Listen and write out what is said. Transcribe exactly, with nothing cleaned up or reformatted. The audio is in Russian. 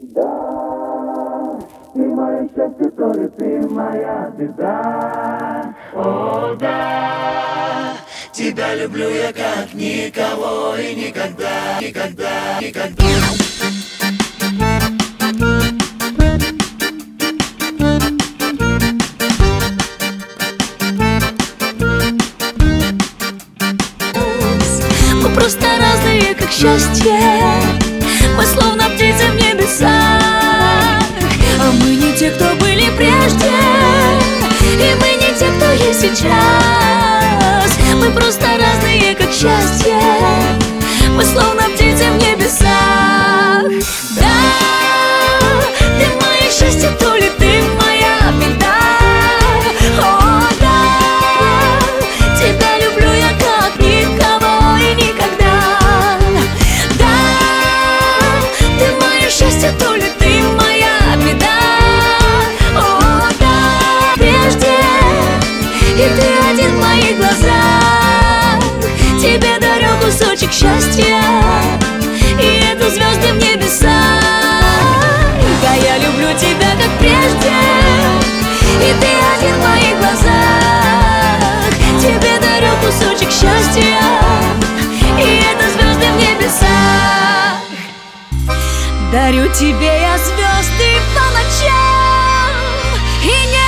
Да, ты мое счастье, тоже ты моя беда. О, да, тебя люблю я как никого и никогда, никогда, никогда. Мы просто разные, как счастье. Мы словно птицы в небесах. А мы не те, кто были прежде, и мы не те, кто есть сейчас. Мы просто разные, как счастье. Мы словно птицы в небесах. Да, ты мое счастье, то ли ты моя беда. О, да, тебя люблю я как никого и никогда. Да, ты мое счастье, то ли ты моя беда. О, да, прежде, и ты один в моих глазах. Тебе дарю кусочек счастья, и это звезды в небесах. Да, я люблю тебя как прежде, и ты один в моих глазах. Тебе дарю кусочек счастья, и это звезды в небесах. Дарю тебе я звезды по ночам, и не